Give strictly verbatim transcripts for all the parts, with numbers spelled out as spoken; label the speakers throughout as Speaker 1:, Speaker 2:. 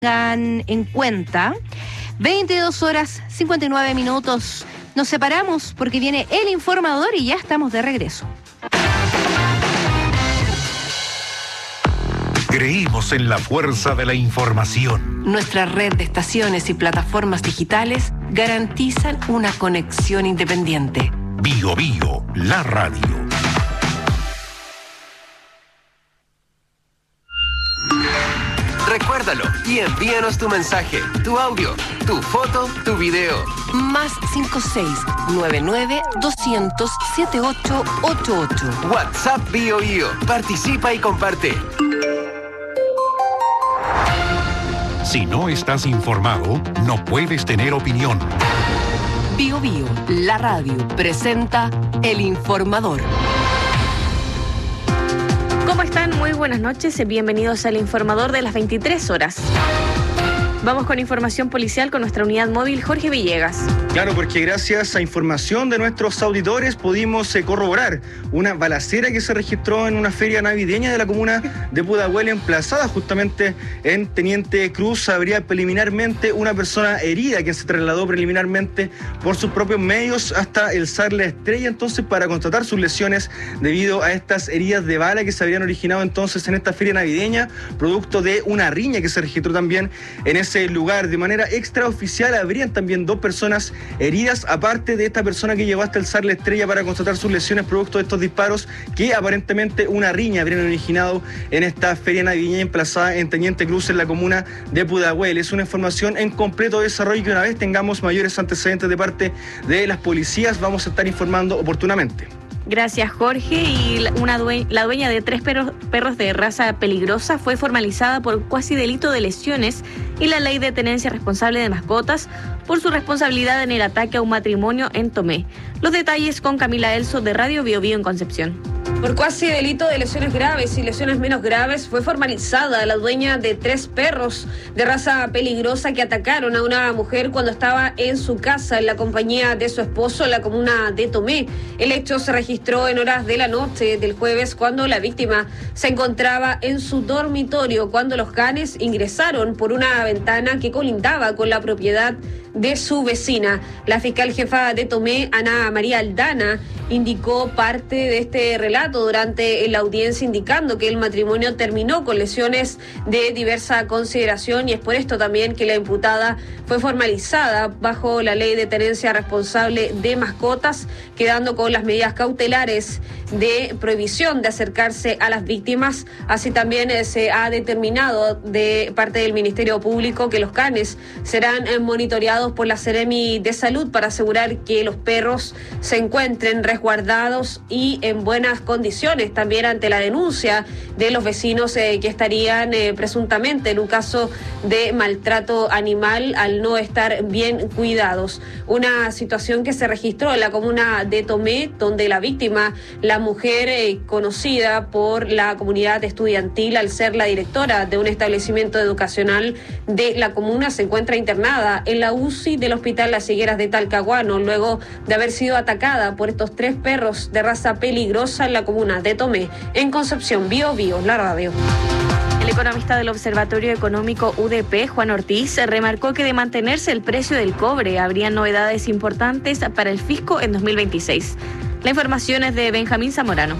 Speaker 1: tengan en cuenta. veintidós horas cincuenta y nueve minutos. Nos separamos porque viene el informador y ya estamos de regreso.
Speaker 2: Creímos en la fuerza de la información.
Speaker 3: Nuestra red de estaciones y plataformas digitales garantizan una conexión independiente.
Speaker 2: Bio Bio, la radio.
Speaker 4: Recuérdalo y envíanos tu mensaje, tu audio, tu foto, tu video.
Speaker 3: Más cinco seis nueve nueve dos cero cero siete ocho ocho ocho.
Speaker 4: WhatsApp Bio Bio. Participa y comparte.
Speaker 2: Si no estás informado, no puedes tener opinión.
Speaker 3: Bio Bio, la radio, presenta El Informador.
Speaker 5: ¿Cómo están? Muy buenas noches. Bienvenidos al Informador de las veintitrés horas. Vamos con información policial con nuestra unidad móvil, Jorge Villegas.
Speaker 6: Claro, porque gracias a información de nuestros auditores pudimos eh, corroborar una balacera que se registró en una feria navideña de la comuna de Pudahuel, emplazada justamente en Teniente Cruz. Habría preliminarmente una persona herida que se trasladó preliminarmente por sus propios medios hasta el S A R La Estrella, entonces para constatar sus lesiones debido a estas heridas de bala que se habrían originado entonces en esta feria navideña, producto de una riña que se registró también en ese lugar. De manera extraoficial habrían también dos personas heridas, aparte de esta persona que llegó hasta el S A R La Estrella para constatar sus lesiones producto de estos disparos que aparentemente una riña habrían originado en esta feria navideña emplazada en Teniente Cruz en la comuna de Pudahuel. Es una información en completo desarrollo que una vez tengamos mayores antecedentes de parte de las policías vamos a estar informando oportunamente.
Speaker 5: Gracias, Jorge. Y una due- la dueña de tres perros, perros de raza peligrosa fue formalizada por cuasi delito de lesiones y la ley de tenencia responsable de mascotas por su responsabilidad en el ataque a un matrimonio en Tomé. Los detalles con Camila Elso de Radio Bio Bio en Concepción.
Speaker 7: Por cuasi delito de lesiones graves y lesiones menos graves fue formalizada la dueña de tres perros de raza peligrosa que atacaron a una mujer cuando estaba en su casa en la compañía de su esposo en la comuna de Tomé. El hecho se registró en horas de la noche del jueves cuando la víctima se encontraba en su dormitorio cuando los canes ingresaron por una ventana que colindaba con la propiedad de su vecina. La fiscal jefa de Tomé, Ana María Aldana, indicó parte de este relato durante la audiencia, indicando que el matrimonio terminó con lesiones de diversa consideración y es por esto también que la imputada fue formalizada bajo la ley de tenencia responsable de mascotas, quedando con las medidas cautelares de prohibición de acercarse a las víctimas. Así también eh, se ha determinado de parte del Ministerio Público que los canes serán eh, monitoreados por la Seremi de Salud para asegurar que los perros se encuentren resguardados y en buenas condiciones, también ante la denuncia de los vecinos eh, que estarían eh, presuntamente en un caso de maltrato animal al no estar bien cuidados. Una situación que se registró en la comuna de Tomé, donde la víctima, la mujer eh, conocida por la comunidad estudiantil al ser la directora de un establecimiento educacional de la comuna, se encuentra internada en la U C I del Hospital Las Higueras de Talcahuano, luego de haber sido atacada por estos tres perros de raza peligrosa en la comuna de Tomé. En Concepción, Bio Bio, la radio.
Speaker 5: El economista del Observatorio Económico U D P, Juan Ortiz, remarcó que de mantenerse el precio del cobre habría novedades importantes para el fisco en dos mil veintiséis. La información es de Benjamín Zamorano.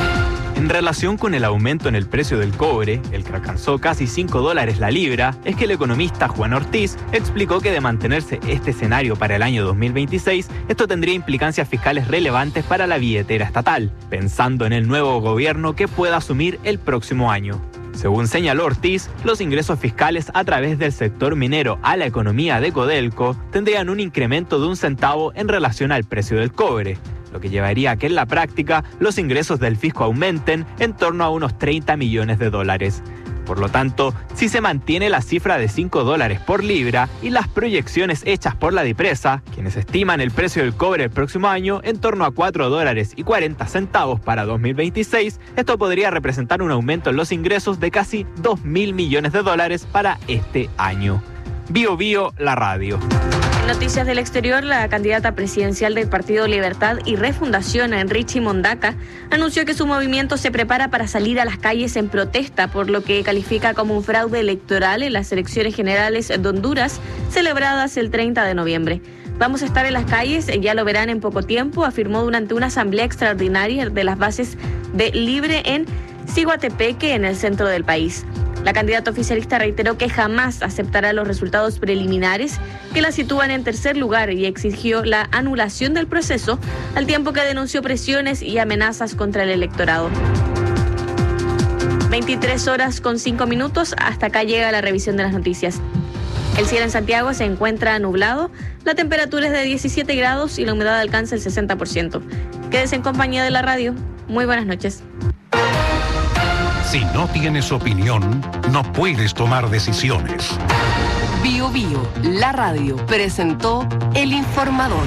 Speaker 8: En relación con el aumento en el precio del cobre, el que alcanzó casi cinco dólares la libra, es que el economista Juan Ortiz explicó que de mantenerse este escenario para el año dos mil veintiséis, esto tendría implicancias fiscales relevantes para la billetera estatal, pensando en el nuevo gobierno que pueda asumir el próximo año. Según señaló Ortiz, los ingresos fiscales a través del sector minero a la economía de Codelco tendrían un incremento de un centavo en relación al precio del cobre, lo que llevaría a que en la práctica los ingresos del fisco aumenten en torno a unos treinta millones de dólares. Por lo tanto, si se mantiene la cifra de cinco dólares por libra y las proyecciones hechas por la DIPRESA, quienes estiman el precio del cobre el próximo año en torno a cuatro dólares y cuarenta centavos para dos mil veintiséis, esto podría representar un aumento en los ingresos de casi dos mil millones de dólares para este año. Bio Bio, la radio.
Speaker 5: En noticias del exterior, la candidata presidencial del Partido Libertad y Refundación, Enrichi Mondaca, anunció que su movimiento se prepara para salir a las calles en protesta por lo que califica como un fraude electoral en las elecciones generales de Honduras, celebradas el treinta de noviembre. Vamos a estar en las calles, ya lo verán en poco tiempo, afirmó durante una asamblea extraordinaria de las bases de Libre en Ciguatepeque, en el centro del país. La candidata oficialista reiteró que jamás aceptará los resultados preliminares que la sitúan en tercer lugar y exigió la anulación del proceso, al tiempo que denunció presiones y amenazas contra el electorado. veintitrés horas con cinco minutos, hasta acá llega la revisión de las noticias. El cielo en Santiago se encuentra nublado, la temperatura es de diecisiete grados y la humedad alcanza el sesenta por ciento. Quédese en compañía de la radio. Muy buenas noches.
Speaker 2: Si no tienes opinión, no puedes tomar decisiones.
Speaker 3: Bio Bio, la radio, presentó El Informador.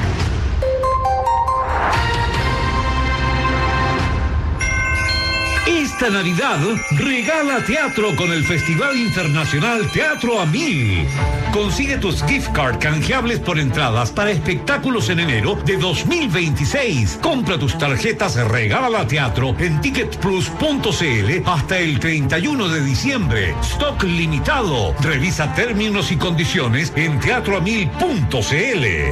Speaker 9: Esta Navidad regala teatro con el Festival Internacional Teatro a Mil. Consigue tus gift card canjeables por entradas para espectáculos en enero de dos mil veintiséis. Compra tus tarjetas Regala Teatro en ticket plus punto c l hasta el treinta y uno de diciembre. Stock limitado. Revisa términos y condiciones en teatro a mil punto c l.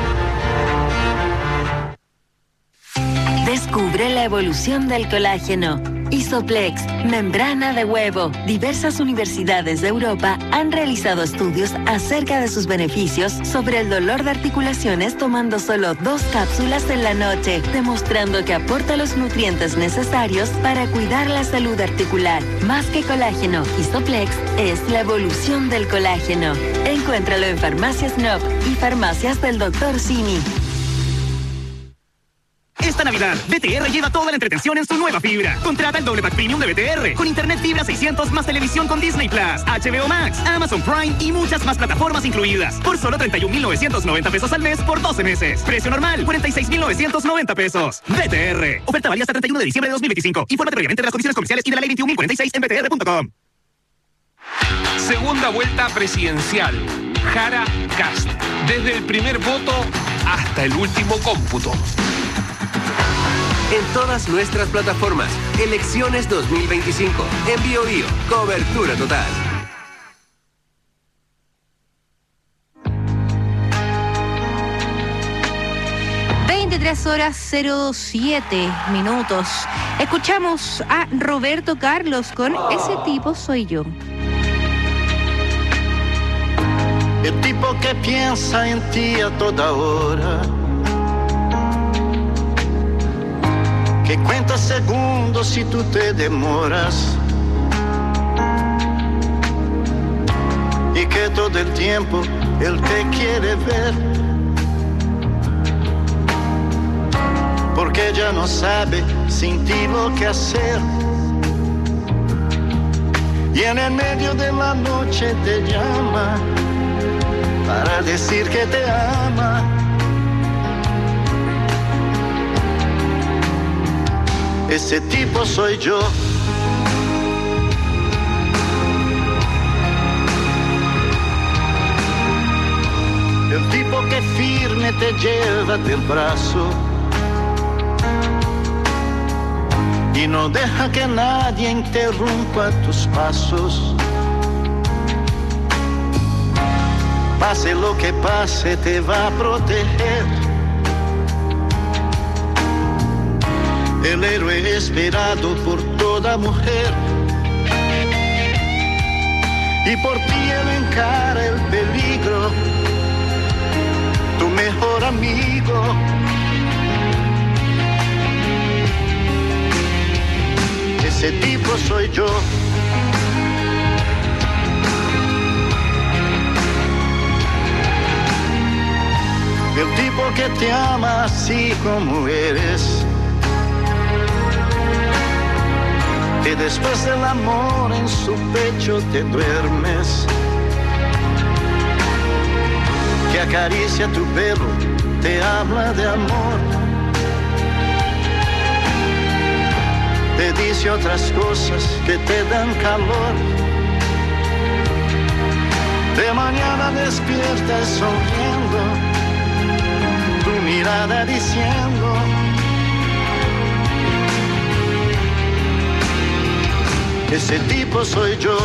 Speaker 10: Descubre la evolución del colágeno. Isoplex, membrana de huevo. Diversas universidades de Europa han realizado estudios acerca de sus beneficios sobre el dolor de articulaciones tomando solo dos cápsulas en la noche, demostrando que aporta los nutrientes necesarios para cuidar la salud articular. Más que colágeno, Isoplex es la evolución del colágeno. Encuéntralo en Farmacias N O P y Farmacias del doctor Simi.
Speaker 11: Esta Navidad, B T R lleva toda la entretención en su nueva fibra. Contrata el doble pack premium de B T R, con internet fibra seiscientos más televisión con Disney Plus, H B O Max, Amazon Prime y muchas más plataformas incluidas. Por solo treinta y un mil novecientos noventa pesos al mes por doce meses. Precio normal, cuarenta y seis mil novecientos noventa pesos. B T R. Oferta válida hasta treinta y uno de diciembre de dos mil veinticinco. Infórmate previamente de las condiciones comerciales y de la ley veintiún mil cuarenta y seis en b t r punto com.
Speaker 12: Segunda vuelta presidencial. Jara Cast. Desde el primer voto hasta el último cómputo.
Speaker 4: En todas nuestras plataformas, Elecciones dos mil veinticinco, en Bio Bio, cobertura total.
Speaker 1: veintitrés horas cero siete minutos. Escuchamos a Roberto Carlos con Ese tipo soy yo.
Speaker 13: El tipo que piensa en ti a toda hora, que cuenta segundos si tú te demoras, y que todo el tiempo él te quiere ver, porque ya no sabe sin ti lo que hacer, y en el medio de la noche te llama para decir que te ama. Ese tipo soy yo. El tipo que firme te lleva del brazo y no deja que nadie interrumpa tus pasos. Pase lo que pase, te va a proteger. El héroe esperado por toda mujer, y por ti él encara el peligro, tu mejor amigo. Ese tipo soy yo. El tipo que te ama así como eres, que después del amor en su pecho te duermes, que acaricia tu pelo, te habla de amor, te dice otras cosas que te dan calor. De mañana despiertas sonriendo mirada diciendo: ese tipo soy yo.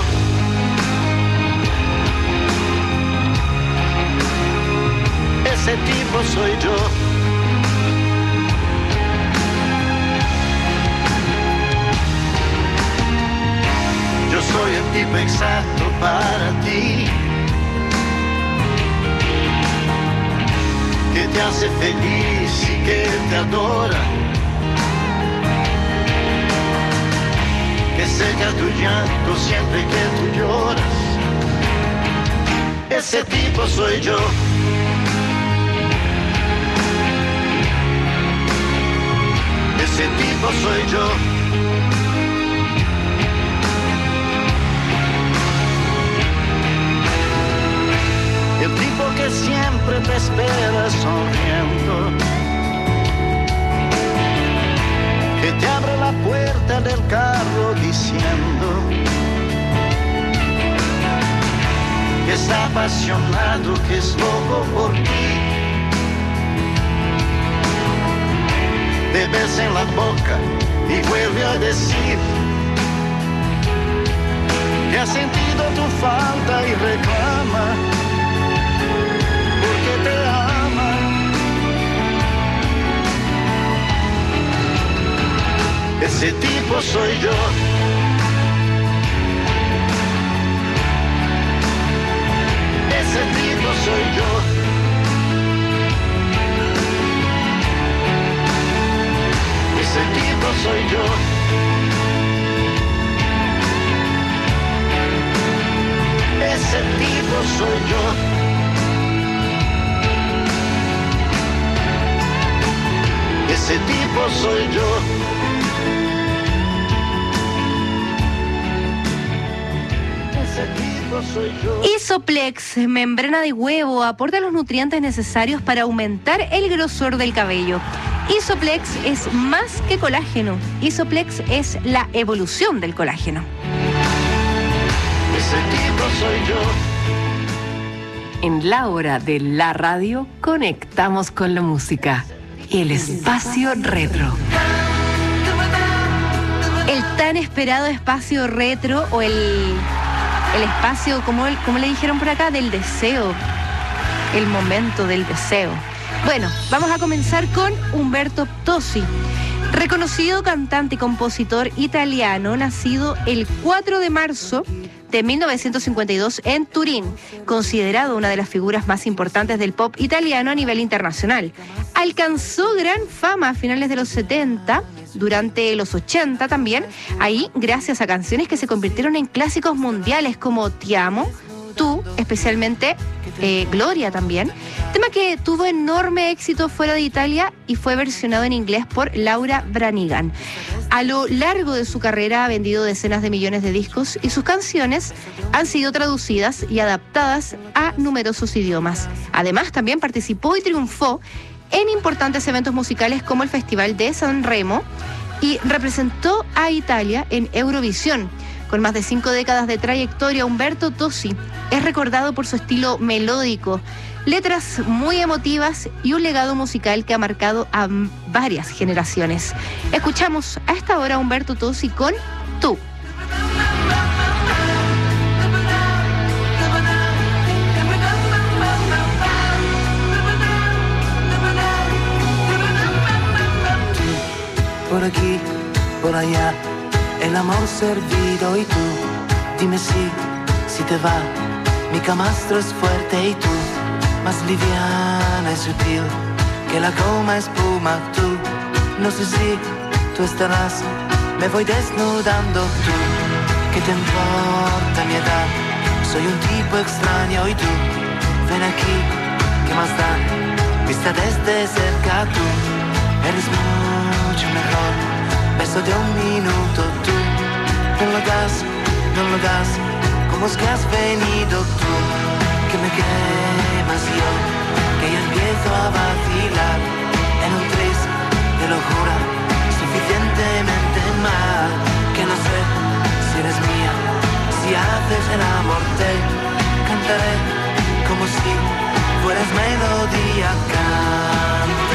Speaker 13: Ese tipo soy yo. Yo soy el tipo exacto para ti, que te hace feliz y que te adora, que seca tu llanto siempre que tú lloras. Ese tipo soy yo. Ese tipo soy yo. El tipo que siempre te espera sonriendo, que te abre la puerta del carro diciendo que está apasionado, que es loco por ti. Te besa en la boca y vuelve a decir que ha sentido tu falta y reclama porque te ama. Ese tipo soy yo. Ese tipo soy yo. Ese tipo soy yo. Ese tipo soy yo. Ese tipo soy yo. Ese tipo soy yo.
Speaker 1: Isoplex, membrana de huevo, aporta los nutrientes necesarios para aumentar el grosor del cabello. Isoplex es más que colágeno. Isoplex es la evolución del colágeno.
Speaker 13: Ese tipo soy yo.
Speaker 3: En la hora de la radio, conectamos con la música. El espacio retro.
Speaker 1: El tan esperado espacio retro, o el, el espacio, como, el, como le dijeron por acá, del deseo. El momento del deseo. Bueno, vamos a comenzar con Umberto Tozzi, reconocido cantante y compositor italiano, nacido el cuatro de marzo de mil novecientos cincuenta y dos en Turín, considerado una de las figuras más importantes del pop italiano a nivel internacional. Alcanzó gran fama a finales de los setenta, durante los ochenta también, ahí gracias a canciones que se convirtieron en clásicos mundiales como Ti amo, Tú, especialmente eh, Gloria también, tema que tuvo enorme éxito fuera de Italia y fue versionado en inglés por Laura Branigan. A lo largo de su carrera ha vendido decenas de millones de discos y sus canciones han sido traducidas y adaptadas a numerosos idiomas. Además, también participó y triunfó en importantes eventos musicales como el Festival de San Remo y representó a Italia en Eurovisión. Con más de cinco décadas de trayectoria, Umberto Tozzi es recordado por su estilo melódico, letras muy emotivas y un legado musical que ha marcado a varias generaciones. Escuchamos a esta hora a Umberto Tozzi con Tú.
Speaker 14: Por aquí, por allá, el amor servido y tú, dime si, si te va, mi camastro es fuerte y tú, más liviana y sutil, que la goma espuma tú, no sé si tú estarás, me voy desnudando tú, ¿qué te importa mi edad? Soy un tipo extraño y tú, ven aquí, ¿qué más da? Vista desde cerca tú, eres mucho mejor, beso de un minuto tú, no lo hagas, no lo hagas, ¿cómo es que has venido tú? Que me quemas yo, que ya empiezo a vacilar, en un tris de locura, suficientemente mal, que no sé si eres mía, si haces el amor te cantaré, como si fueras melodía, canta.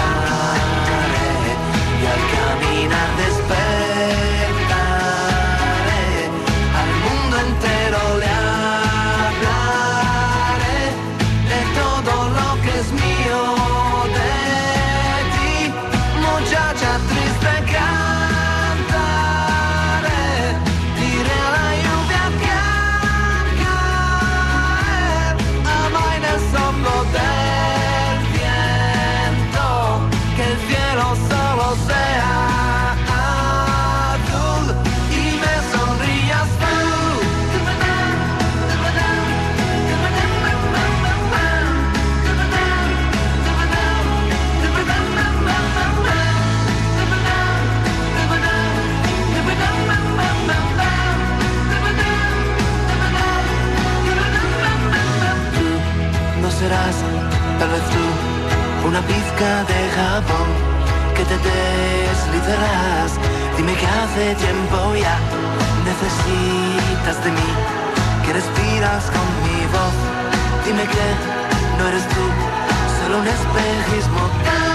Speaker 14: serás tal vez tú, una pizca de jabón que te deslizarás. Dime que hace tiempo ya necesitas de mí, que respiras con mi voz. Dime que no eres tú, solo un espejismo.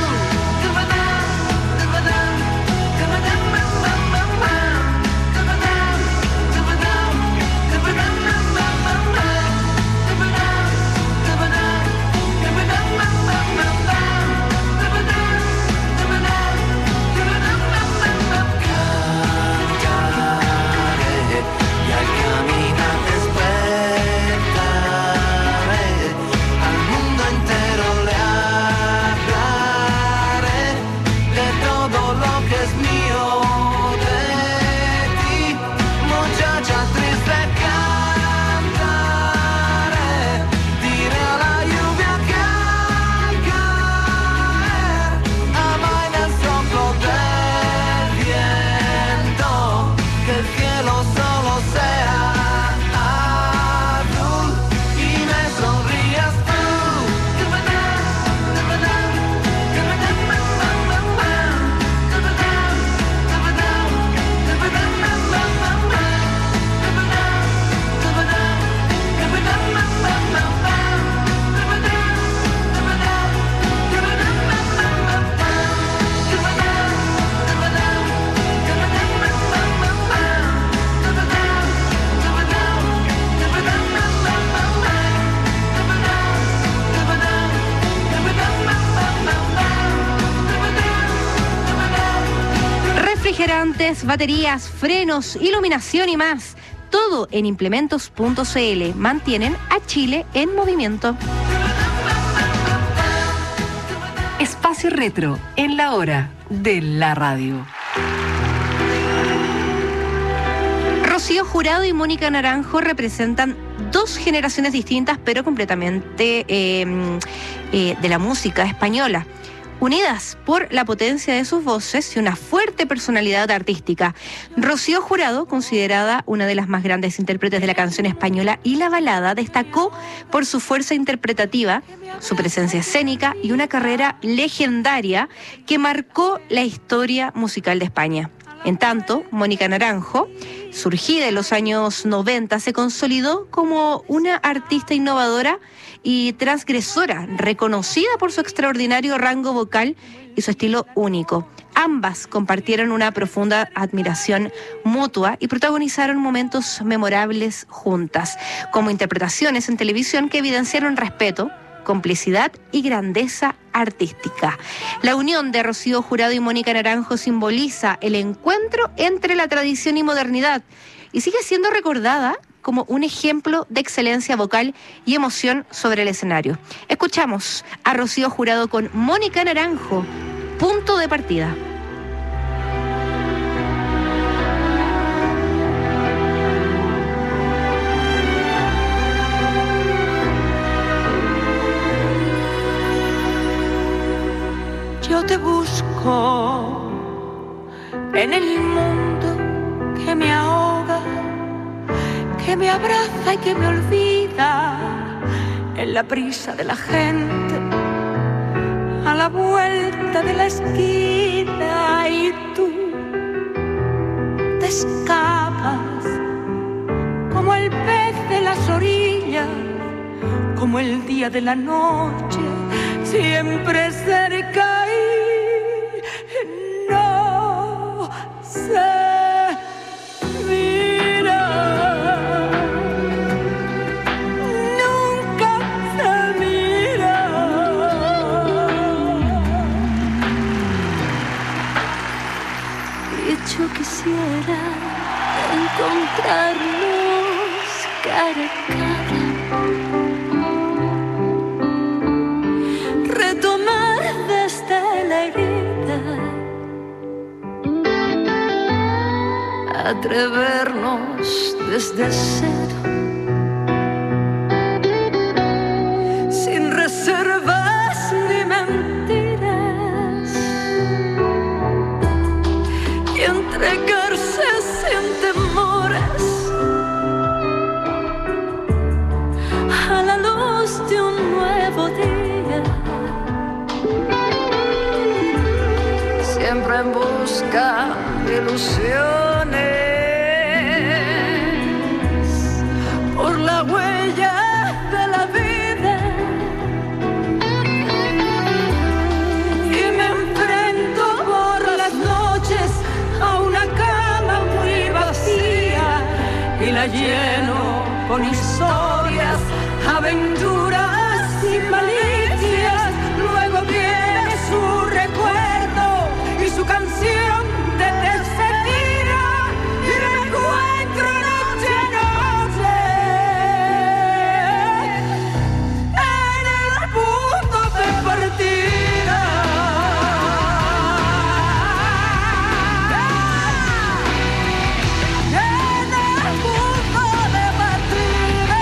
Speaker 1: Refrigerantes, baterías, frenos, iluminación y más. Todo en implementos punto c l. Mantienen a Chile en movimiento.
Speaker 3: Espacio Retro en la hora de la radio.
Speaker 1: Rocío Jurado y Mónica Naranjo representan dos generaciones distintas, pero completamente eh, eh, de la música española, unidas por la potencia de sus voces y una fuerte personalidad artística. Rocío Jurado, considerada una de las más grandes intérpretes de la canción española y la balada, destacó por su fuerza interpretativa, su presencia escénica y una carrera legendaria que marcó la historia musical de España. En tanto, Mónica Naranjo, surgida en los años noventa, se consolidó como una artista innovadora y transgresora, reconocida por su extraordinario rango vocal y su estilo único. Ambas compartieron una profunda admiración mutua y protagonizaron momentos memorables juntas, como interpretaciones en televisión que evidenciaron respeto, complicidad y grandeza artística. La unión de Rocío Jurado y Mónica Naranjo simboliza el encuentro entre la tradición y modernidad y sigue siendo recordada como un ejemplo de excelencia vocal y emoción sobre el escenario. Escuchamos a Rocío Jurado con Mónica Naranjo, Punto de Partida.
Speaker 15: Yo te busco en el mundo que me ahoga, que me abraza y que me olvida, en la prisa de la gente, a la vuelta de la esquina, y tú te escapas como el pez de las orillas, como el día de la noche, siempre cerca y no se mira, nunca se mira.
Speaker 16: Y yo quisiera encontrarnos cara a cara, retomar desde la herida, atrevernos desde cero, sin reservas ni mentiras, y entregarse sin temores a la luz de un nuevo busca ilusiones por la huella de la vida y me enfrento por las noches a una cama muy vacía y la lleno con historias, aventuras y malicias. Luego viene su recuerdo y su canción de despedida y me encuentro noche a noche en el punto de partida. En el punto de partida.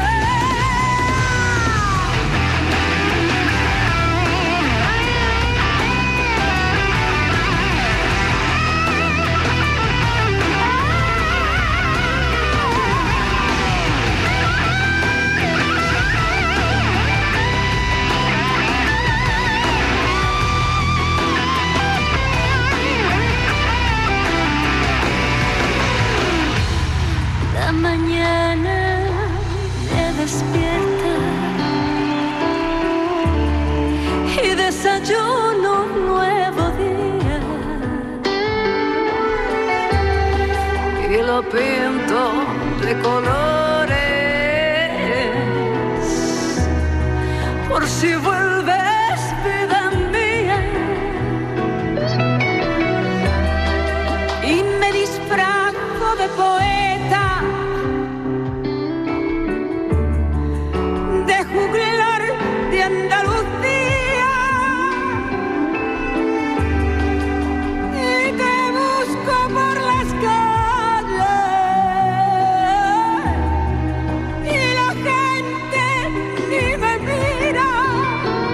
Speaker 16: La mañana me despierta y desayuno un nuevo día y lo pinto de colores por si vuelves, vida mía, y me disfrazo de poeta, de juglar de Andalucía, y te busco por las calles y la gente ni me mira.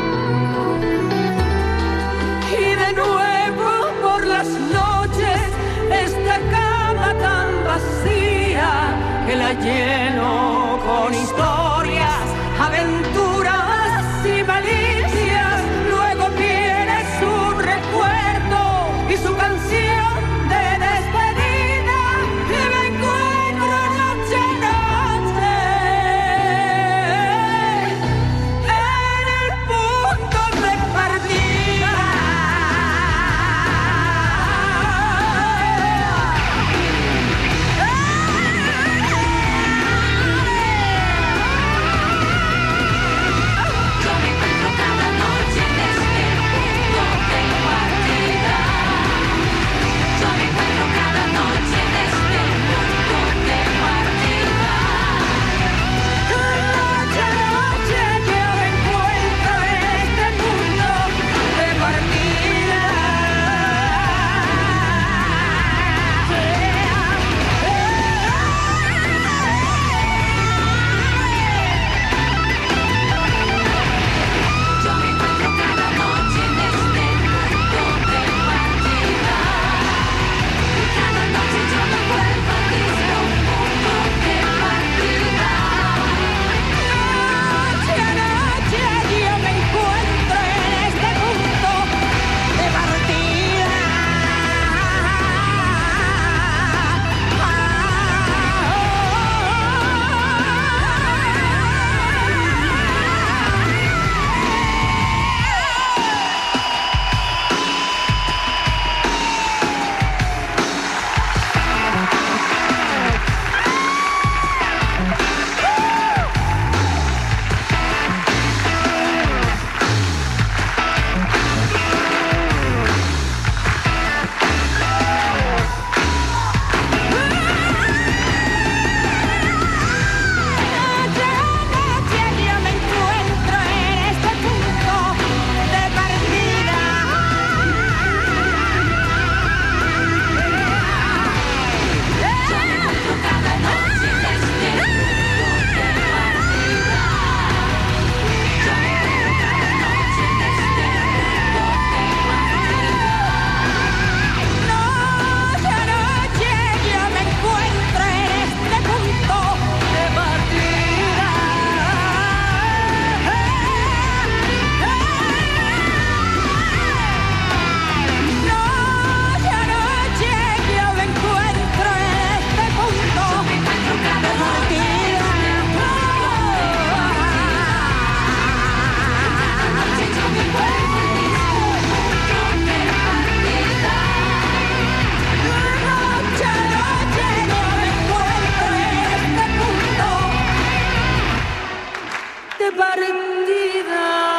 Speaker 15: de partida.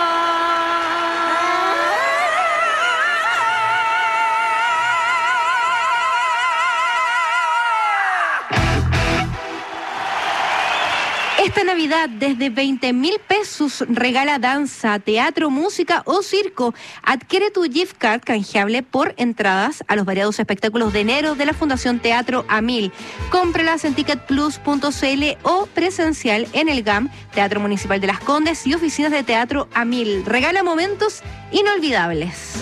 Speaker 1: Esta Navidad, desde veinte mil pesos, regala danza, teatro, música o circo. Adquiere tu gift card canjeable por entradas a los variados espectáculos de enero de la Fundación Teatro A Mil. Cómpralas en ticket plus punto c l o presencial en el G A M, Teatro Municipal de Las Condes y oficinas de Teatro A Mil. Regala momentos inolvidables.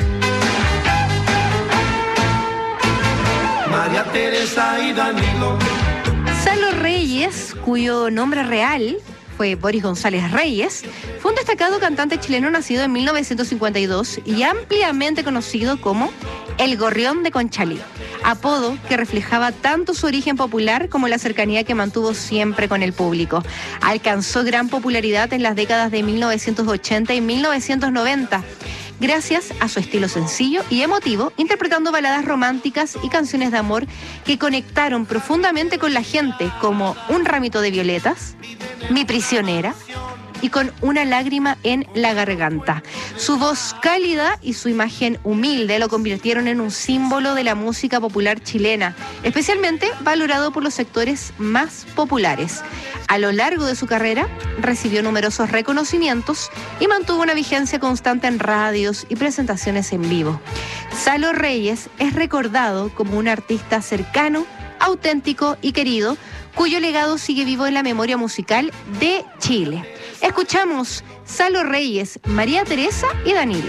Speaker 13: María Teresa y Danilo.
Speaker 1: Salo Reyes, cuyo nombre real fue Boris González Reyes, fue un destacado cantante chileno nacido en mil novecientos cincuenta y dos y ampliamente conocido como El Gorrión de Conchalí, apodo que reflejaba tanto su origen popular como la cercanía que mantuvo siempre con el público. Alcanzó gran popularidad en las décadas de mil novecientos ochenta y mil novecientos noventa. Gracias a su estilo sencillo y emotivo, interpretando baladas románticas y canciones de amor que conectaron profundamente con la gente, como Un ramito de violetas, Mi prisionera y Con una lágrima en la garganta. Su voz cálida y su imagen humilde lo convirtieron en un símbolo de la música popular chilena, especialmente valorado por los sectores más populares. A lo largo de su carrera, recibió numerosos reconocimientos y mantuvo una vigencia constante en radios y presentaciones en vivo. Salo Reyes es recordado como un artista cercano, auténtico y querido, cuyo legado sigue vivo en la memoria musical de Chile. Escuchamos Salo Reyes, María Teresa y Danilo.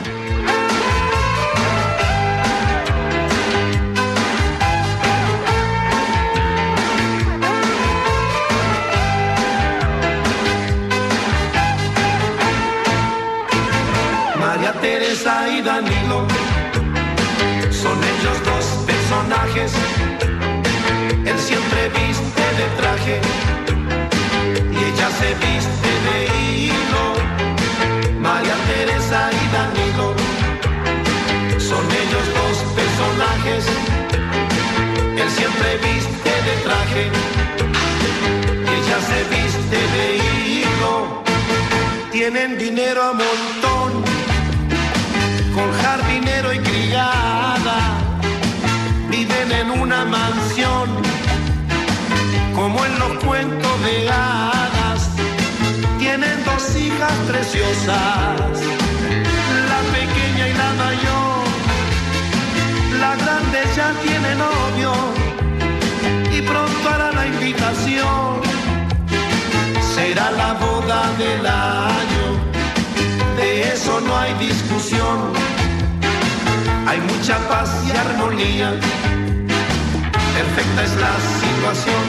Speaker 13: María Teresa y Danilo son ellos dos personajes. Él siempre viste de traje y ella se viste de hilo. María Teresa y Danilo son ellos dos personajes. Él siempre viste de traje y ella se viste de hilo. Tienen dinero a montón, con jardinero y criada, viven en una mansión, como en los cuentos de hadas. Tienen dos hijas preciosas, la pequeña y la mayor. La grande ya tiene novio y pronto hará la invitación. Será la boda del año, de eso no hay discusión. Hay mucha paz y armonía, perfecta es la situación.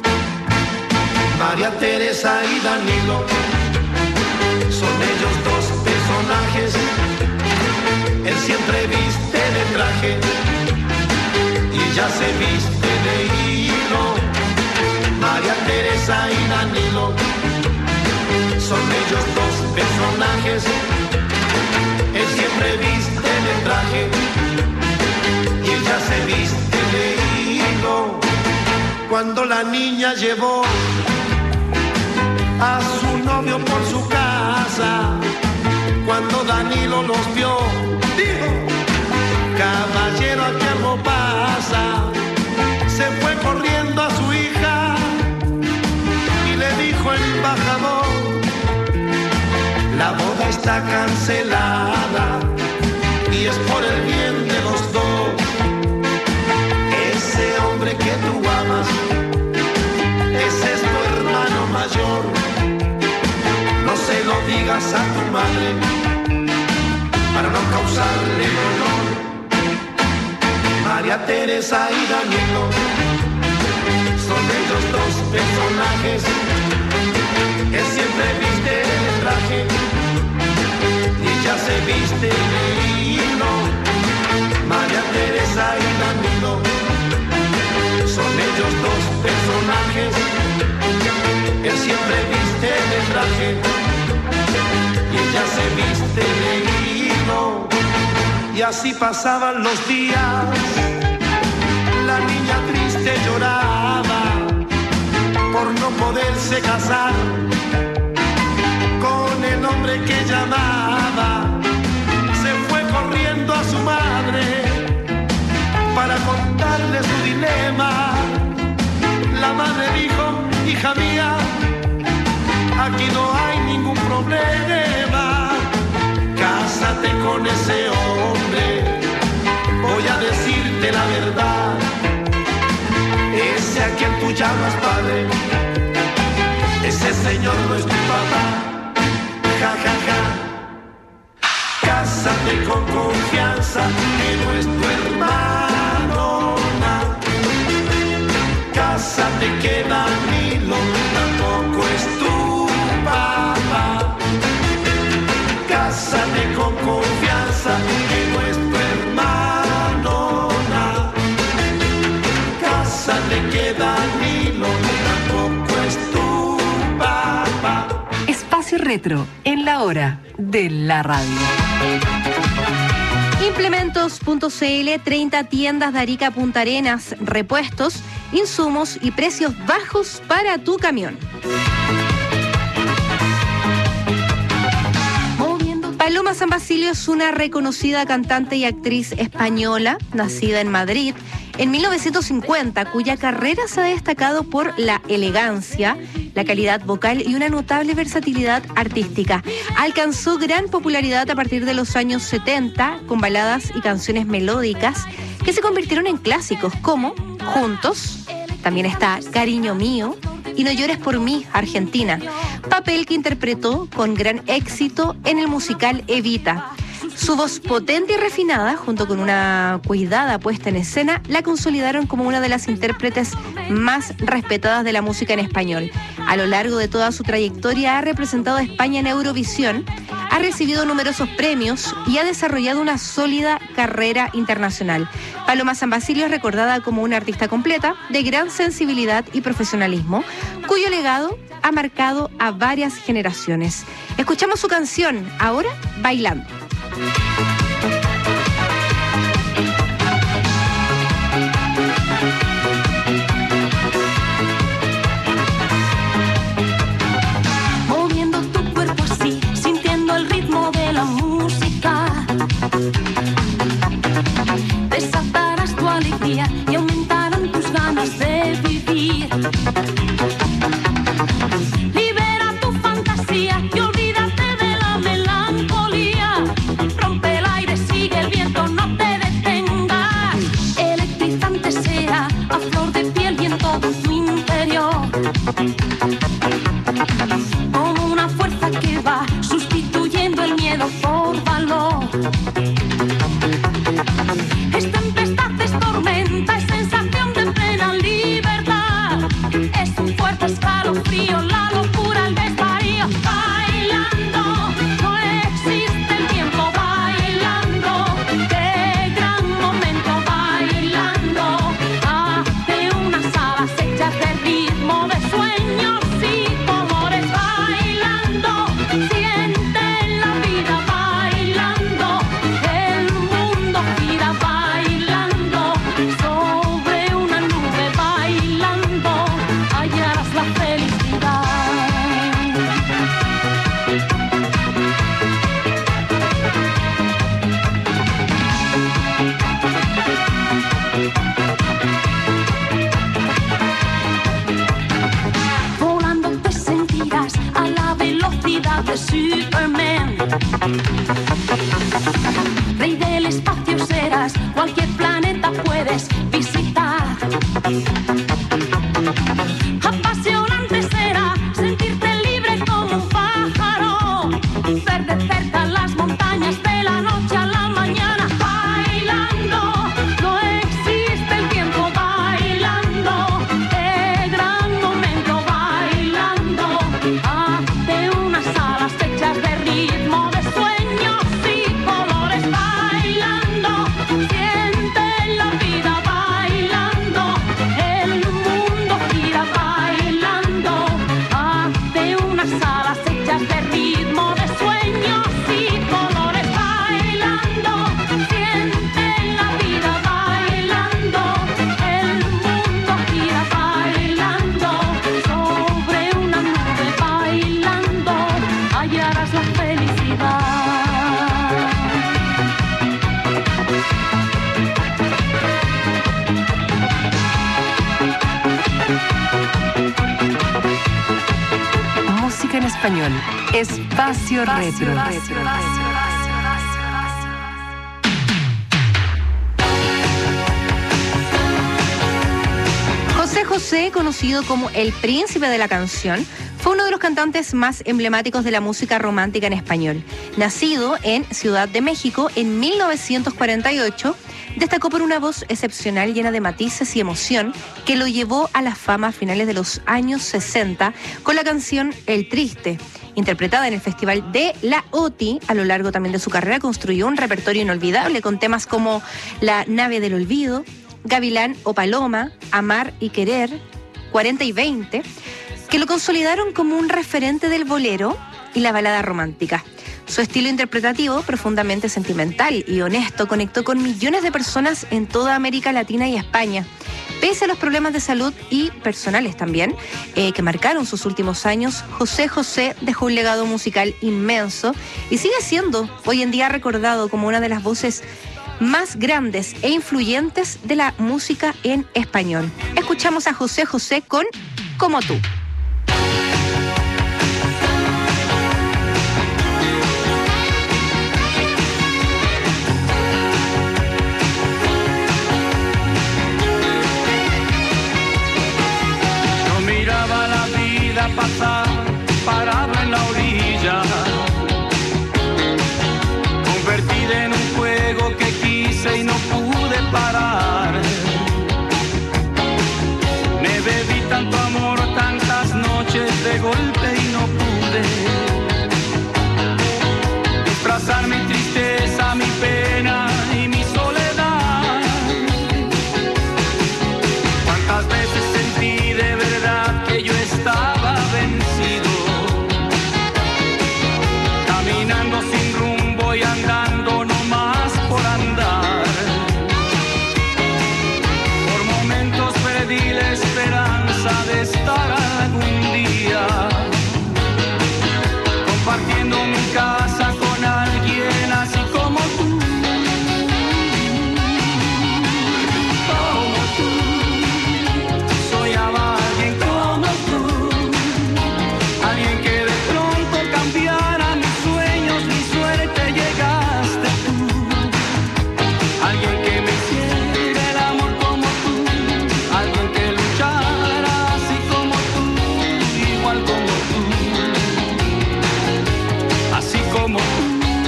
Speaker 13: María Teresa y Danilo son ellos dos personajes. Él siempre viste de traje y ella se viste de hilo. María Teresa y Danilo son ellos dos personajes. Él siempre viste de traje y ella se viste de hilo. Cuando la niña llevó a su novio por su casa, cuando Danilo los vio, dijo: caballero, aquí algo pasa. Se fue corriendo a su hija y le dijo el embajador: la boda está cancelada y es por el bien de los dos. Ese hombre que tú amas, ese es tu hermano mayor. No se lo digas a tu madre para no causarle dolor. María Teresa y Danilo son ellos dos personajes. Él siempre viste de traje y ella se viste de hilo. María Teresa y Danilo son ellos dos personajes. Él siempre viste de traje y ella se viste de hilo. Y así pasaban los días. La niña triste lloraba por no poderse casar. padre que llamaba se fue corriendo a su madre para contarle su dilema. La madre dijo, hija mía, aquí no hay ningún problema. Cásate con ese hombre, voy a decirte la verdad. Ese a quien tú llamas padre, ese señor no es tu papá. Ja, ja, ja. Cásate con confianza, que no es tu hermano. Na. Cásate que Danilo tampoco es tu papá. Cásate con confianza, que no es tu hermano. Na. Cásate que Danilo tampoco es tu papá.
Speaker 3: Espacio Retro, en la hora de la radio.
Speaker 1: Implementos punto c l, treinta tiendas de Arica a Punta Arenas, repuestos, insumos y precios bajos para tu camión. Paloma San Basilio es una reconocida cantante y actriz española, nacida en Madrid en mil novecientos cincuenta, cuya carrera se ha destacado por la elegancia, la calidad vocal y una notable versatilidad artística. Alcanzó gran popularidad a partir de los años setenta con baladas y canciones melódicas que se convirtieron en clásicos como Juntos, también está Cariño Mío y No Llores por Mí, Argentina, papel que interpretó con gran éxito en el musical Evita. Su voz potente y refinada, junto con una cuidada puesta en escena, la consolidaron como una de las intérpretes más respetadas de la música en español. A lo largo de toda su trayectoria ha representado a España en Eurovisión, ha recibido numerosos premios y ha desarrollado una sólida carrera internacional. Paloma San Basilio es recordada como una artista completa, de gran sensibilidad y profesionalismo, cuyo legado ha marcado a varias generaciones. Escuchamos su canción, ahora Bailando.
Speaker 16: Moviendo tu cuerpo así, sintiendo el ritmo de la música, desatarás tu alegría y aumentarán tus ganas de vivir. Libera tu fantasía y olvídate de la melancolía. Rompe el aire, sigue el viento, no te detengas. Electrizante será a flor de piel y en todo tu interior, como una fuerza que va sustituyendo el miedo por valor. Es tempestad, es tormenta, es sensación de plena libertad. Es un fuerte escalofrío, la locura, el desvarío. Bailando, no existe el tiempo. Bailando, qué gran momento. Bailando, hazte unas alas hechas de ritmo, de sueños y colores. Bailando, siente la vida. Bailando, el mundo gira. Bailando, sobre una nube. Bailando, hallarás la felicidad. Volando te sentirás a la velocidad de Superman. Rey del espacio serás, cualquier planeta puedes visitar. Apasionante será sentirte libre como un pájaro, ver de cerca las montañas de la noche a la mañana. Bailando, no existe el tiempo. Bailando, qué gran momento. Bailando, hazte unas alas hechas de ritmo, de sueños y colores. Bailando, siente la vida. Bailando, el mundo gira. Bailando, hazte unas alas hechas de ritmo, de sueños y colores. Bailando, siente la vida. Bailando, el mundo gira. Bailando, sobre una nube. Bailando, hallarás la felicidad.
Speaker 3: español. Espacio Retro.
Speaker 1: José José, conocido como el príncipe de la canción, fue uno de los cantantes más emblemáticos de la música romántica en español. Nacido en Ciudad de México en mil novecientos cuarenta y ocho, destacó por una voz excepcional llena de matices y emoción que lo llevó a la fama a finales de los años sesenta con la canción El Triste. Interpretada en el Festival de la O T I, a lo largo también de su carrera construyó un repertorio inolvidable con temas como La Nave del Olvido, Gavilán o Paloma, Amar y Querer, cuarenta y veinte, que lo consolidaron como un referente del bolero y la balada romántica. Su estilo interpretativo, profundamente sentimental y honesto, conectó con millones de personas en toda América Latina y España. Pese a los problemas de salud y personales también, eh, que marcaron sus últimos años, José José dejó un legado musical inmenso y sigue siendo hoy en día recordado como una de las voces más grandes e influyentes de la música en español. Escuchamos a José José con Como Tú.
Speaker 17: Yo miraba la vida pasar, parado en la orilla, convertida en un juego que quise y no pude parar. Me bebí tanto amor, tantas noches de golpe y no pude disfrazar mi tristeza, mi pena y mi soledad. Cuántas veces sentí de verdad que yo estaba vencido, caminando sin rumbo y andando nomás por andar. Por momentos perdí la esperanza de estar algún día compartiendo mi casa con alguien así como tú. Como tú, soñaba a alguien como tú, alguien que de pronto cambiara mis sueños, mi suerte. Llegaste tú, alguien que me hiciera el amor como tú, alguien que luchara así como tú, igual como tú, así como tú.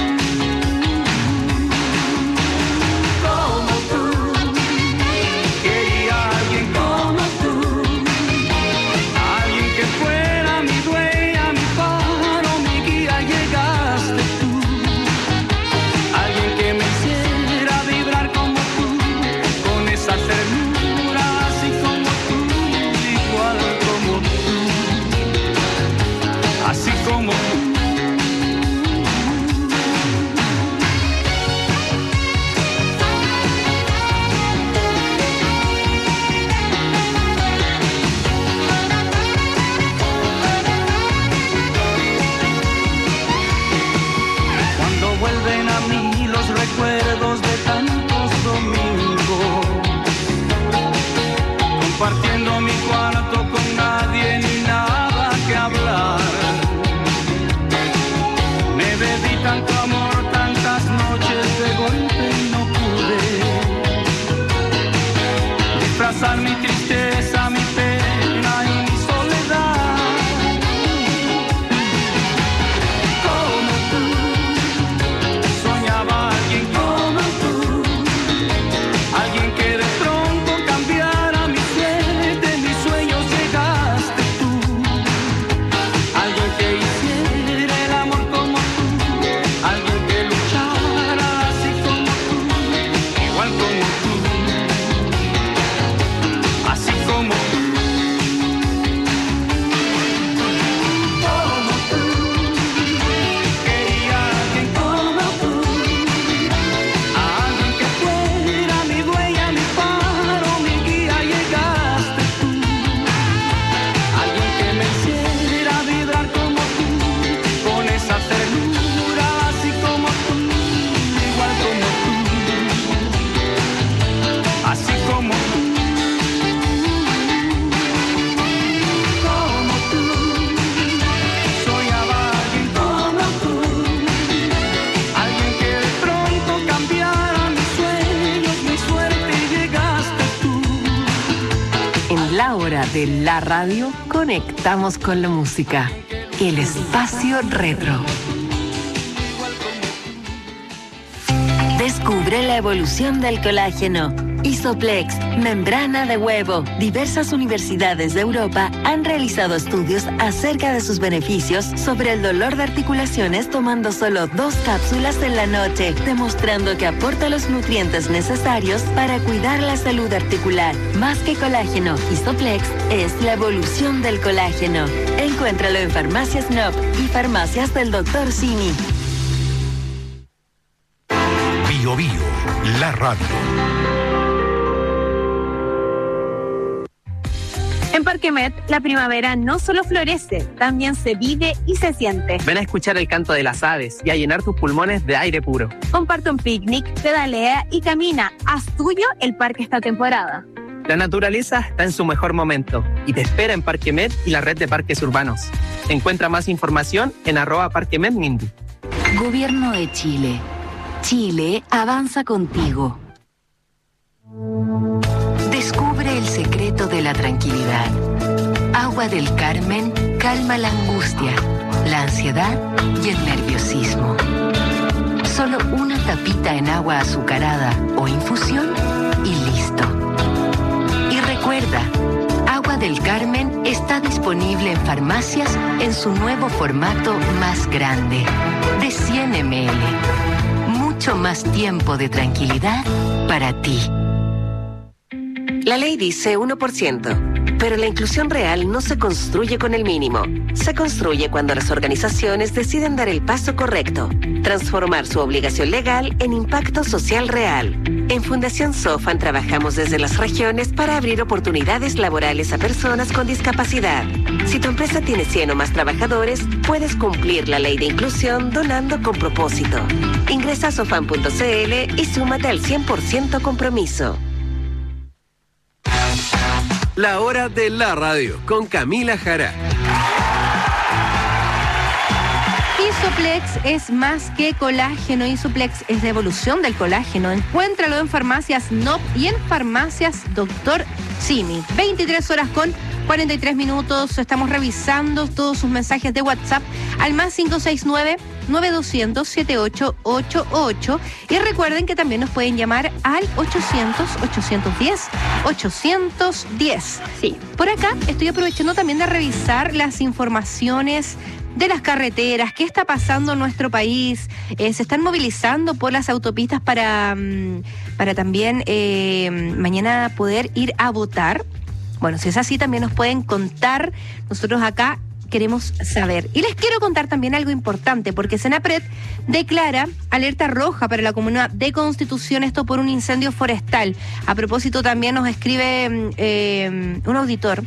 Speaker 17: Como tú, quería a alguien como tú, alguien que fuera mi dueña, mi faro, mi guía. Llegaste tú, alguien que me hiciera vibrar como tú, con esa ternura así como tú, igual como tú, así como tú. Cuando vuelven a mí los recuerdos de tantos domingos, compartiendo mi cuarto con nadie ni nada que hablar. Me bebí tanto amor, tantas noches de golpe y no pude disfrazar mi tristeza, mi pena y mi soledad. Como tú, soñaba a alguien como tú, alguien que de pronto cambiara mi suerte, mis sueños. Llegaste tú, alguien que hiciera el amor como tú, alguien
Speaker 3: hora de la radio, conectamos con la música. El espacio retro.
Speaker 10: Descubre la evolución del colágeno. Isoplex, membrana de huevo. Diversas universidades de Europa han realizado estudios acerca de sus beneficios sobre el dolor de articulaciones tomando solo dos cápsulas en la noche, demostrando que aporta los nutrientes necesarios para cuidar la salud articular. Más que colágeno, Isoplex es la evolución del colágeno. Encuéntralo en Farmacias N O P y Farmacias del doctor Simi.
Speaker 2: Bio Bio, la radio.
Speaker 5: En Parque Met, la primavera no solo florece, también se vive y se siente.
Speaker 18: Ven a escuchar el canto de las aves y a llenar tus pulmones de aire puro.
Speaker 5: Comparte un picnic, pedalea y camina. Haz tuyo el parque esta temporada.
Speaker 18: La naturaleza está en su mejor momento y te espera en Parque Met y la red de parques urbanos. Encuentra más información en arroba Parque Met Mindy.
Speaker 10: Gobierno de Chile. Chile avanza contigo. Descubre el secreto de la tranquilidad. Agua del Carmen calma la angustia, la ansiedad y el nerviosismo. Solo una tapita en agua azucarada o infusión y listo. Y recuerda, Agua del Carmen está disponible en farmacias en su nuevo formato más grande, de cien mililitros. Mucho más tiempo de tranquilidad para ti.
Speaker 3: La ley dice uno por ciento, pero la inclusión real no se construye con el mínimo. Se construye cuando las organizaciones deciden dar el paso correcto, transformar su obligación legal en impacto social real. En Fundación Sofan trabajamos desde las regiones para abrir oportunidades laborales a personas con discapacidad. Si tu empresa tiene cien o más trabajadores, puedes cumplir la ley de inclusión donando con propósito. Ingresa a sofan punto c l y súmate al cien por ciento compromiso.
Speaker 4: La hora de la radio con Camila Jara.
Speaker 1: Isoplex es más que colágeno. Isoplex es la evolución del colágeno. Encuéntralo en Farmacias N O P y en Farmacias doctor Simi. veintitrés horas con cuarenta y tres minutos. Estamos revisando todos sus mensajes de WhatsApp al más cinco seis nueve, nueve dos cero cero, siete ocho ocho ocho. Y recuerden que también nos pueden llamar al ochocientos, ochocientos diez, ochocientos diez. Sí. Por acá estoy aprovechando también de revisar las informaciones de las carreteras, qué está pasando en nuestro país. Eh, se están movilizando por las autopistas para, para también eh, mañana poder ir a votar. Bueno, si es así, también nos pueden contar. Nosotros acá queremos saber. Y les quiero contar también algo importante, porque Senapred declara alerta roja para la comuna de Constitución, esto por un incendio forestal. A propósito, también nos escribe eh, un auditor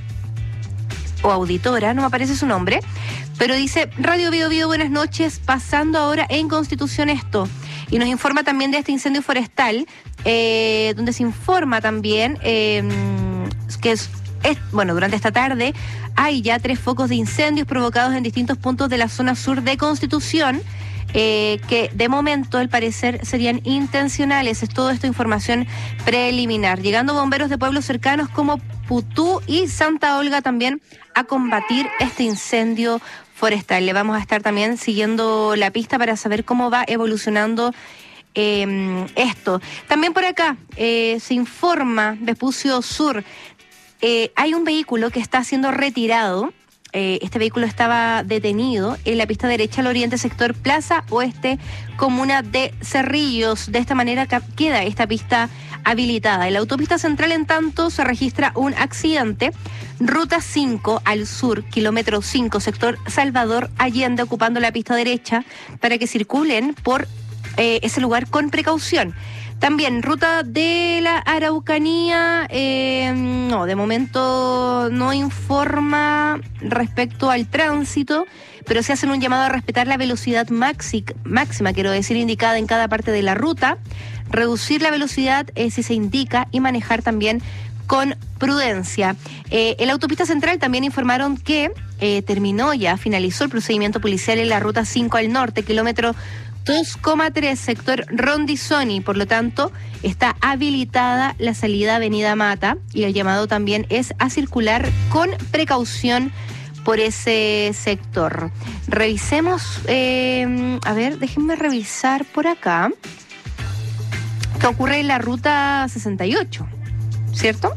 Speaker 1: o auditora, no me aparece su nombre, pero dice: Radio Bio Bio, buenas noches, pasando ahora en Constitución esto. Y nos informa también de este incendio forestal, eh, donde se informa también eh, que es, es, bueno, durante esta tarde hay ya tres focos de incendios provocados en distintos puntos de la zona sur de Constitución, eh, que de momento, al parecer, serían intencionales. Es todo esto información preliminar. Llegando bomberos de pueblos cercanos como Putú y Santa Olga también a combatir este incendio forestal. Le vamos a estar también siguiendo la pista para saber cómo va evolucionando eh, esto. También por acá eh, se informa, Vespucio Sur, eh, hay un vehículo que está siendo retirado. Eh, este vehículo estaba detenido en la pista derecha al oriente, sector Plaza Oeste, comuna de Cerrillos. De esta manera queda esta pista habilitada. En la autopista central, en tanto, se registra un accidente. Ruta cinco al sur, kilómetro cinco, sector Salvador Allende, ocupando la pista derecha para que circulen por eh, ese lugar con precaución. También ruta de la Araucanía, eh, no, de momento no informa respecto al tránsito, pero se hacen un llamado a respetar la velocidad maxi, máxima, quiero decir, indicada en cada parte de la ruta, reducir la velocidad eh, si se indica y manejar también con prudencia. Eh, en la autopista central también informaron que eh, terminó ya, finalizó el procedimiento policial en la ruta cinco al norte, kilómetro dos coma tres, sector Rondizoni. Por lo tanto, está habilitada la salida Avenida Mata y el llamado también es a circular con precaución por ese sector. Revisemos, eh, a ver, déjenme revisar por acá qué ocurre en la ruta sesenta y ocho, ¿cierto?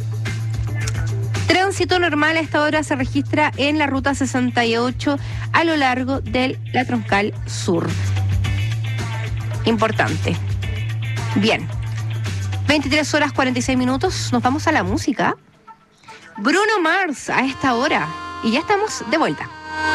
Speaker 1: Tránsito normal a esta hora se registra en la ruta sesenta y ocho a lo largo de la Troncal Sur. Importante. Bien. veintitrés horas cuarenta y seis minutos. Nos vamos a la música. Bruno Mars a esta hora. Y ya estamos de vuelta.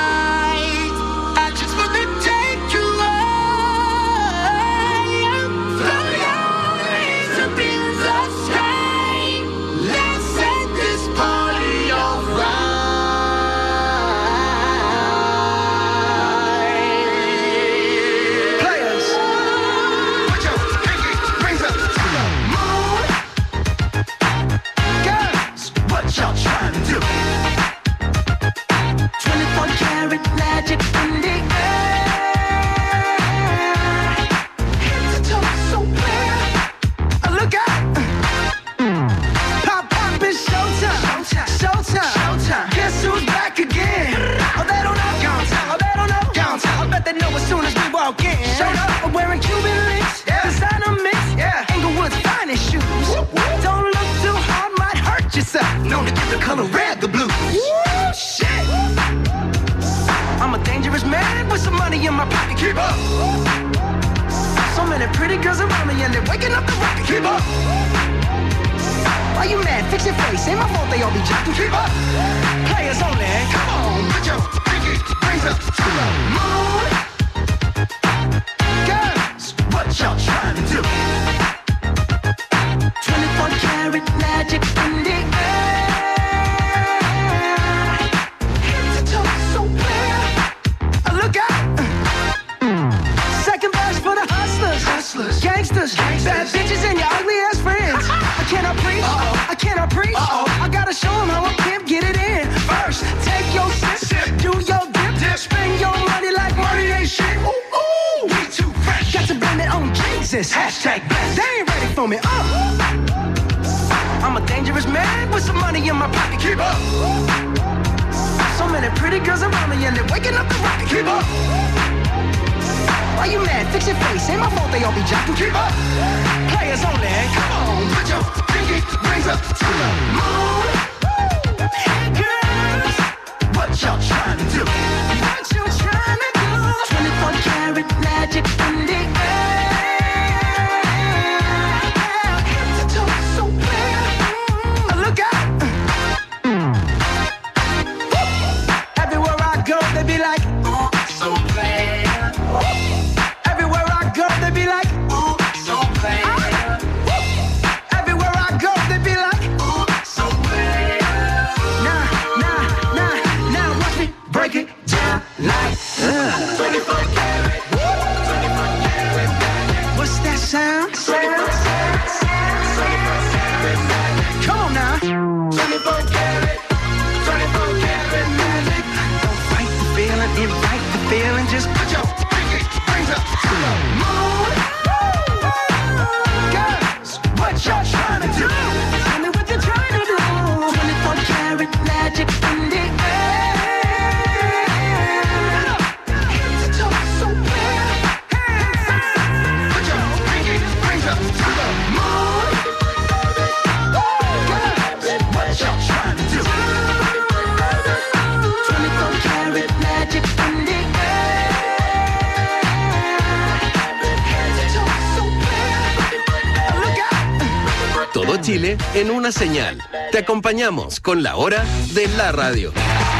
Speaker 4: Chile en una señal. Te acompañamos con la hora de la radio.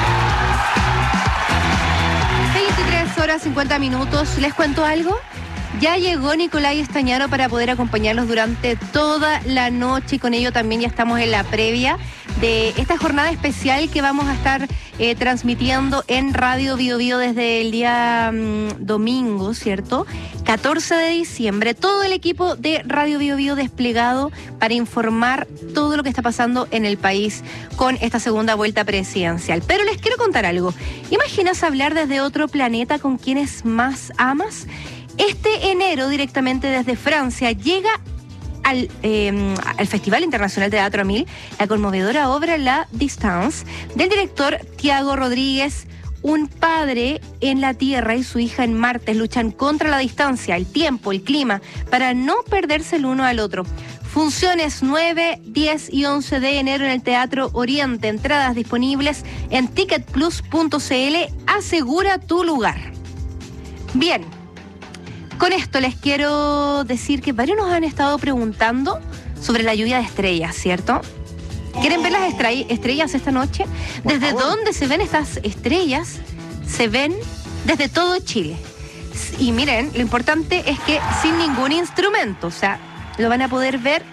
Speaker 1: veintitrés horas cincuenta minutos. ¿Les cuento algo? Ya llegó Nicolai Estañaro para poder acompañarnos durante toda la noche y con ello también ya estamos en la previa de esta jornada especial que vamos a estar eh, transmitiendo en Radio Bio Bio desde el día mmm, domingo, ¿cierto? catorce de diciembre. Todo el equipo de Radio Bio Bio desplegado para informar todo lo que está pasando en el país con esta segunda vuelta presidencial. Pero les quiero contar algo. ¿Imaginas hablar desde otro planeta con quienes más amas? Este enero, directamente desde Francia, llega al, eh, al Festival Internacional de Teatro a Mil la conmovedora obra La Distance del director Thiago Rodríguez. Un padre en la Tierra y su hija en Marte luchan contra la distancia, el tiempo, el clima, para no perderse el uno al otro. Funciones nueve, diez y once de enero en el Teatro Oriente. Entradas disponibles en ticket plus punto c l. Asegura tu lugar. Bien, con esto les quiero decir que varios nos han estado preguntando sobre la lluvia de estrellas, ¿cierto? ¿Quieren ver las estre- estrellas esta noche? ¿Desde dónde se ven estas estrellas? Se ven desde todo Chile. Y miren, lo importante es que sin ningún instrumento, o sea, lo van a poder ver.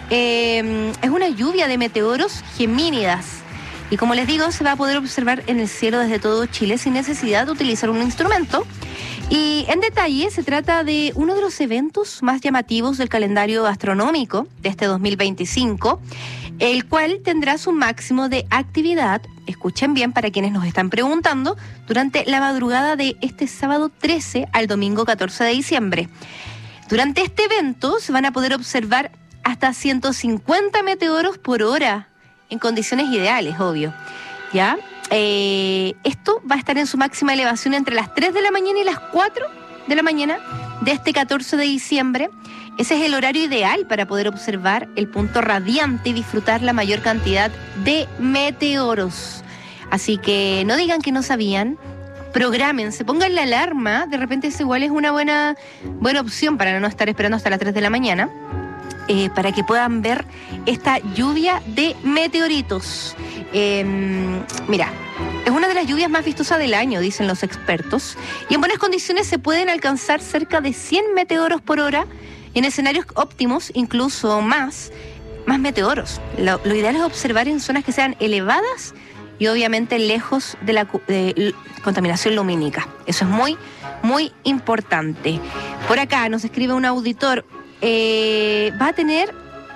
Speaker 1: Eh, es una lluvia de meteoros gemínidas. Y como les digo, se va a poder observar en el cielo desde todo Chile sin necesidad de utilizar un instrumento. Y en detalle, se trata de uno de los eventos más llamativos del calendario astronómico de este dos mil veinticinco, el cual tendrá su máximo de actividad, escuchen bien para quienes nos están preguntando, durante la madrugada de este sábado trece al domingo catorce de diciembre. Durante este evento se van a poder observar hasta ciento cincuenta meteoros por hora, en condiciones ideales, obvio, ¿ya? Eh, esto va a estar en su máxima elevación entre las tres de la mañana y las cuatro de la mañana de este catorce de diciembre. Ese es el horario ideal para poder observar el punto radiante y disfrutar la mayor cantidad de meteoros. Así que no digan que no sabían, prográmense, pongan la alarma, de repente eso igual es una buena, buena opción para no estar esperando hasta las tres de la mañana. Eh, para que puedan ver esta lluvia de meteoritos. Eh, mira, es una de las lluvias más vistosas del año, dicen los expertos, y en buenas condiciones se pueden alcanzar cerca de cien meteoros por hora, y en escenarios óptimos incluso más, más meteoros. Lo, lo ideal es observar en zonas que sean elevadas y obviamente lejos de la de, de contaminación lumínica. Eso es muy, muy importante. Por acá nos escribe un auditor. Eh, va a tener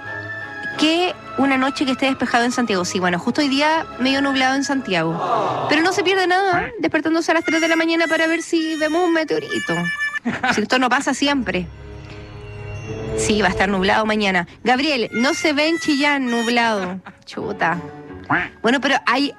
Speaker 1: que una noche que esté despejado en Santiago. Sí, bueno, justo hoy día medio nublado en Santiago. Pero no se pierde nada, ¿eh? Despertándose a las tres de la mañana para ver si vemos un meteorito. Si esto no pasa siempre. Sí, va a estar nublado mañana. Gabriel, no se ve en Chillán nublado. Chuta. Bueno, pero hay...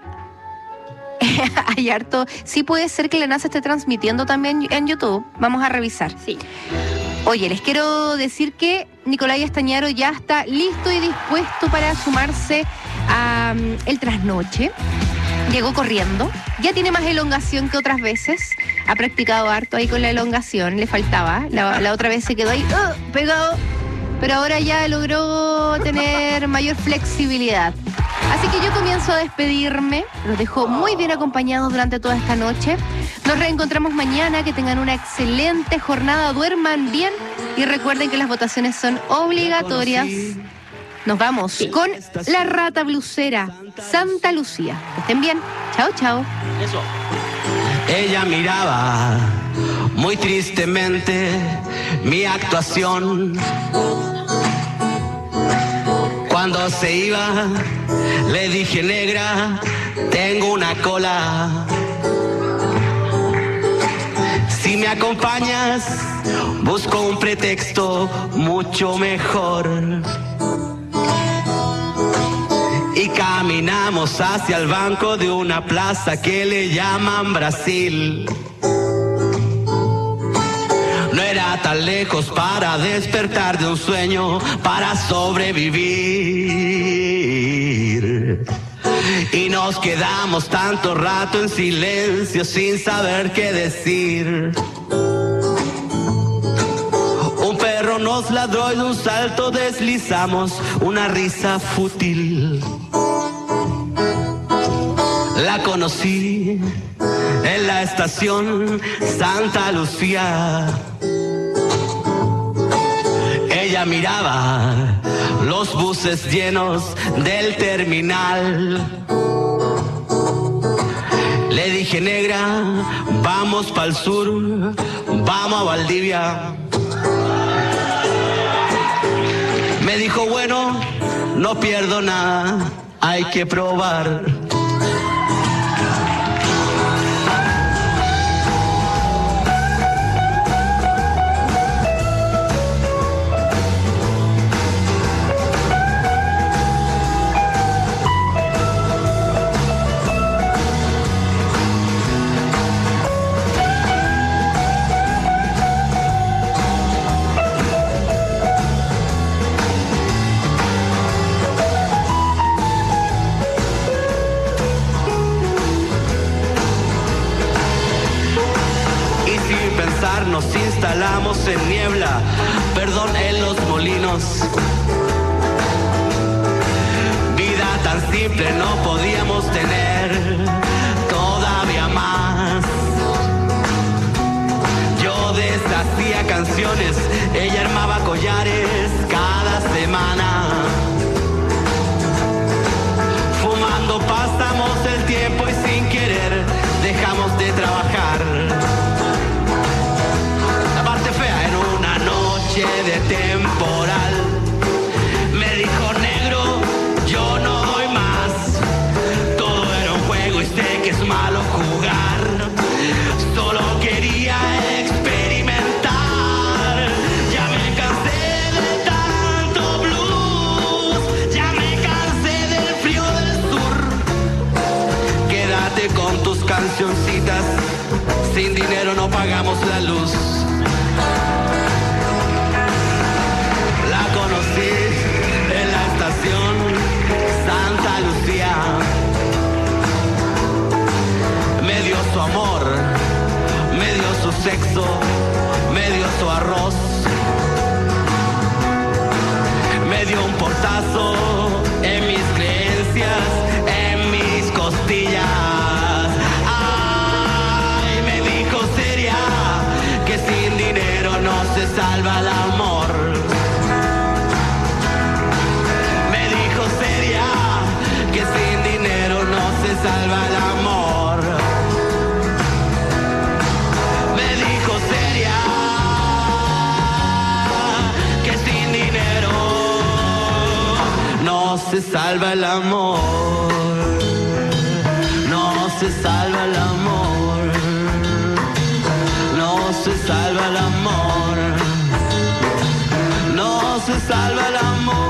Speaker 1: hay harto... Sí puede ser que la NASA esté transmitiendo también en YouTube. Vamos a revisar.
Speaker 5: Sí.
Speaker 1: Oye, les quiero decir que Nicolai Estañaro ya está listo y dispuesto para sumarse a um, el trasnoche. Llegó corriendo, ya tiene más elongación que otras veces. Ha practicado harto ahí con la elongación, le faltaba. La, la otra vez se quedó ahí uh, pegado, pero ahora ya logró tener mayor flexibilidad. Así que yo comienzo a despedirme. Los dejo muy bien acompañados durante toda esta noche. Nos reencontramos mañana. Que tengan una excelente jornada. Duerman bien. Y recuerden que las votaciones son obligatorias. Nos vamos sí. con La Rata Blusera, Santa Lucía. Que estén bien. Chao, chao.
Speaker 17: Eso. Ella miraba muy tristemente mi actuación. Cuando se iba, le dije: negra, tengo una cola. Si me acompañas, busco un pretexto mucho mejor. Y caminamos hacia el banco de una plaza que le llaman Brasil. No era tan lejos para despertar de un sueño, para sobrevivir. Y nos quedamos tanto rato en silencio sin saber qué decir. Un perro nos ladró y de un salto deslizamos una risa fútil. La conocí en la estación Santa Lucía. Ella miraba los buses llenos del terminal. Le dije: negra, vamos pa'l sur, vamos a Valdivia. Me dijo: bueno, no pierdo nada, hay que probar.
Speaker 19: estamos en niebla, perdón en los molinos. Vida tan simple no podíamos tener, todavía más. Yo deshacía canciones, ella armaba collares cada semana. Fumando pasamos el tiempo y sin querer dejamos de trabajar. La parte fea en una noche de temporal me dijo: negro, yo no doy más. Todo era un juego y sé que es malo jugar. Solo quería experimentar. Ya me cansé de tanto blues. Ya me cansé del frío del sur. Quédate con tus cancioncitas. Sin dinero no pagamos la luz. La conocí en la estación Santa Lucía. Me dio su amor, me dio su sexo, me dio su arroz. Me dio un portazo en mis creencias, en mis costillas. Ay, me dijo seria que sin dinero no se salva el amor. Me dijo seria que sin dinero no se salva el amor. Me dijo seria que sin dinero no se salva el amor. No se salva el amor. No se salva el amor. No se salva el amor.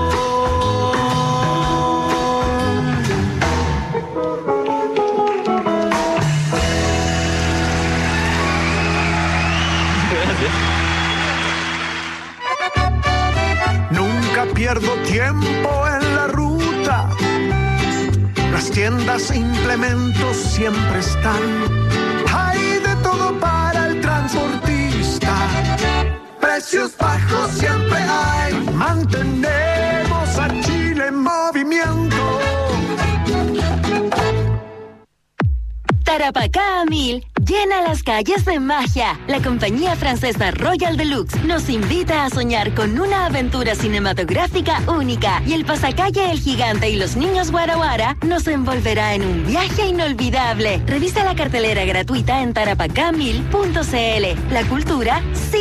Speaker 20: Nunca pierdo tiempo en la ruta. Las tiendas e implementos siempre están. Hay de todo para el transportista. Precios bajos siempre hay. Mantenemos a Chile en movimiento.
Speaker 10: Tarapacá a mil llena las calles de magia. La compañía francesa Royal Deluxe nos invita a soñar con una aventura cinematográfica única, y el pasacalle El Gigante y los Niños Guara Guara nos envolverá en un viaje inolvidable. Revisa la cartelera gratuita en tarapacá mil punto c l. La cultura sí